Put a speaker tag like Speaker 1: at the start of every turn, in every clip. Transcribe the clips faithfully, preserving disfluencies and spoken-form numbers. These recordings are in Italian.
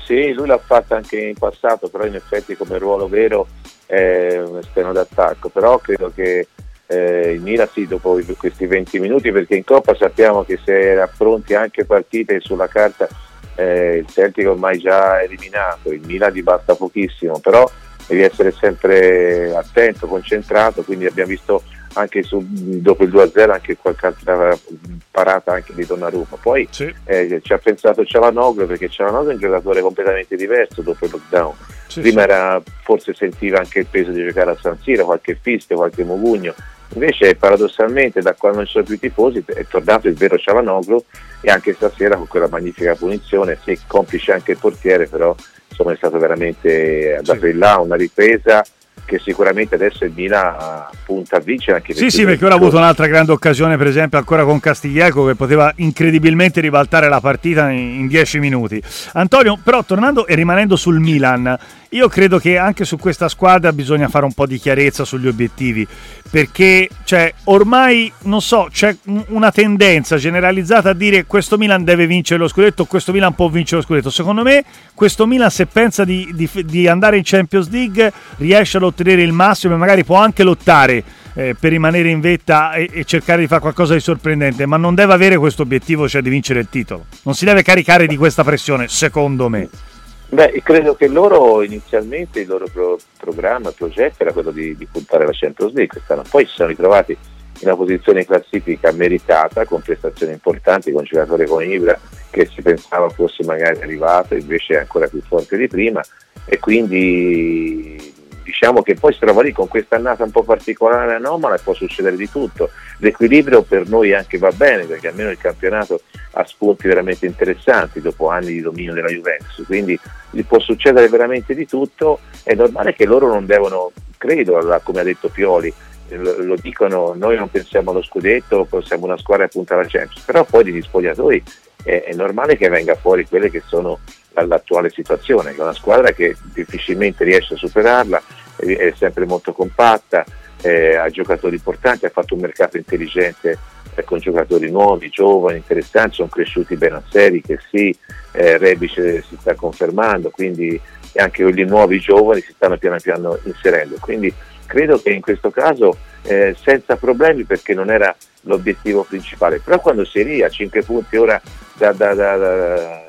Speaker 1: Sì, lui l'ha fatto anche in passato, però in effetti come ruolo vero è un esterno d'attacco, però credo che eh, il Milan sì, dopo questi venti minuti, perché in Coppa sappiamo che se era pronti anche partite sulla carta, eh, il Celtic ormai già eliminato, il Milan gli basta pochissimo, però devi essere sempre attento, concentrato, quindi abbiamo visto anche su, dopo il due a zero anche qualche altra parata anche di Donnarumma. Poi sì. eh, ci ha pensato Çalhanoğlu, perché Çalhanoğlu è un giocatore completamente diverso dopo il lockdown. Sì, prima sì. Era, forse sentiva anche il peso di giocare a San Siro, qualche fischio, qualche mugugno, invece paradossalmente da quando non ci sono più i tifosi è tornato il vero Çalhanoğlu, e anche stasera con quella magnifica punizione, sì, complice anche il portiere, però insomma è stato veramente andato sì. in là, una ripresa che sicuramente adesso il Milan punta a vincere anche
Speaker 2: sì sì perché ora ha avuto un'altra grande occasione, per esempio ancora con Castiglieco, che poteva incredibilmente ribaltare la partita in dieci minuti. Antonio, però tornando e rimanendo sul Milan, io credo che anche su questa squadra bisogna fare un po' di chiarezza sugli obiettivi, perché cioè, ormai non so, c'è una tendenza generalizzata a dire questo Milan deve vincere lo scudetto, questo Milan può vincere lo scudetto. Secondo me questo Milan, se pensa di, di, di andare in Champions League, riesce ad ottenere il massimo e magari può anche lottare eh, per rimanere in vetta e, e cercare di fare qualcosa di sorprendente, ma non deve avere questo obiettivo, cioè di vincere il titolo. Non si deve caricare di questa pressione, secondo me.
Speaker 1: Beh, credo che loro inizialmente il loro pro- programma, il progetto era quello di, di puntare la Champions League quest'anno. Poi si sono ritrovati in una posizione in classifica meritata, con prestazioni importanti, con un giocatore come Ibra che si pensava fosse magari arrivato, invece è ancora più forte di prima, e quindi diciamo che poi si trova lì con questa annata un po' particolare, anomala, e può succedere di tutto. L'equilibrio per noi anche va bene, perché almeno il campionato ha spunti veramente interessanti dopo anni di dominio della Juventus, quindi gli può succedere veramente di tutto. È normale che loro non devono, credo, come ha detto Pioli, lo, lo dicono, noi non pensiamo allo scudetto, siamo una squadra che punta alla Champions, però poi degli spogliatoi è, è normale che venga fuori quelle che sono l'attuale situazione, che è una squadra che difficilmente riesce a superarla, è, è sempre molto compatta, eh, ha giocatori importanti, ha fatto un mercato intelligente eh, con giocatori nuovi, giovani, interessanti, sono cresciuti bene a seri, che sì, eh, Rebic si sta confermando, quindi anche quelli nuovi giovani si stanno piano piano inserendo, quindi credo che in questo caso eh, senza problemi, perché non era l'obiettivo principale, però quando si è lì a cinque punti ora da, da, da, da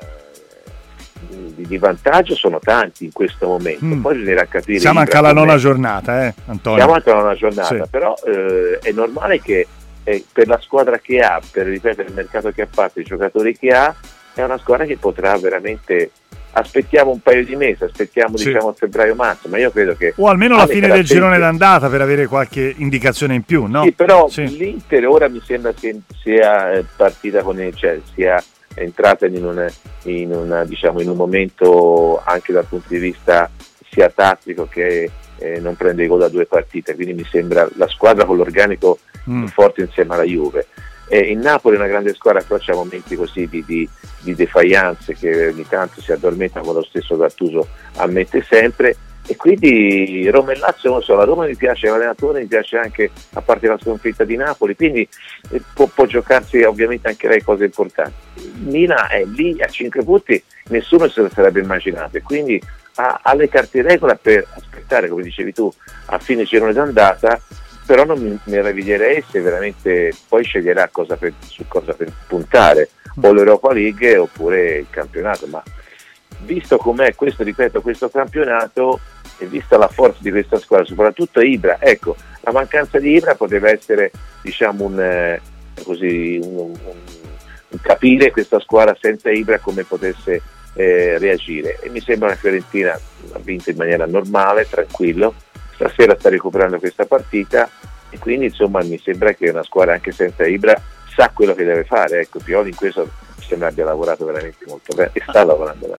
Speaker 1: Di, di vantaggio sono tanti in questo momento, mm. poi bisognerà capire.
Speaker 2: Siamo anche alla nona giornata, eh, Antonio.
Speaker 1: Siamo anche alla nona giornata, sì. Però eh, è normale che eh, per la squadra che ha, per ripetere il mercato che ha fatto, i giocatori che ha, è una squadra che potrà veramente. Aspettiamo un paio di mesi, aspettiamo sì. diciamo a febbraio-marzo, ma io credo che
Speaker 2: o almeno la fine del girone d'andata per avere qualche indicazione in più, no?
Speaker 1: Sì, però sì. L'Inter ora mi sembra che sia partita con il, cioè sia è entrata in un, in, una, diciamo, in un momento anche dal punto di vista sia tattico che eh, non prende i gol da due partite, quindi mi sembra la squadra con l'organico mm. forte insieme alla Juve. Eh, il Napoli è una grande squadra, però c'è momenti così di, di, di defiance che ogni tanto si addormenta, come lo stesso Gattuso ammette sempre, e quindi Roma e Lazio non so, la Roma mi piace l'allenatore, mi piace anche a parte la sconfitta di Napoli, quindi eh, può, può giocarsi ovviamente anche lei cose importanti. Milan è lì a cinque punti, nessuno se lo sarebbe immaginato, e quindi ha, ha le carte in regola per aspettare, come dicevi tu, a fine girone d'andata, però non mi meraviglierei se veramente poi sceglierà cosa per, su cosa per puntare, o l'Europa League oppure il campionato, ma visto com'è questo, ripeto, questo campionato, e vista la forza di questa squadra, soprattutto Ibra, ecco, la mancanza di Ibra poteva essere, diciamo, un, eh, così, un, un, un capire questa squadra senza Ibra come potesse eh, reagire, e mi sembra una Fiorentina ha vinto in maniera normale, tranquillo, stasera sta recuperando questa partita, e quindi insomma mi sembra che una squadra anche senza Ibra sa quello che deve fare, ecco, Pioli in questo mi sembra abbia lavorato veramente molto bene e sta lavorando bene.